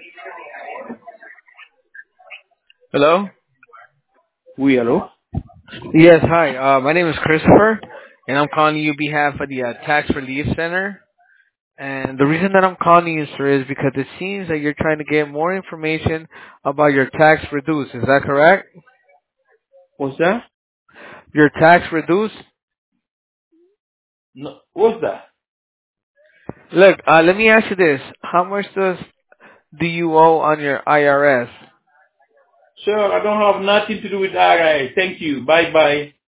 Hello? Oui, hello? Yes, hi. My name is Christopher, and I'm calling you on behalf of the Tax Relief Center. And the reason that I'm calling you, sir, is because it seems that you're trying to get more information about your tax reduced. Is that correct? What's that? Your tax reduced? No, what's that? Look, let me ask you this. How much do you owe on your IRS? Sir, I don't have nothing to do with RI. Thank you. Bye-bye.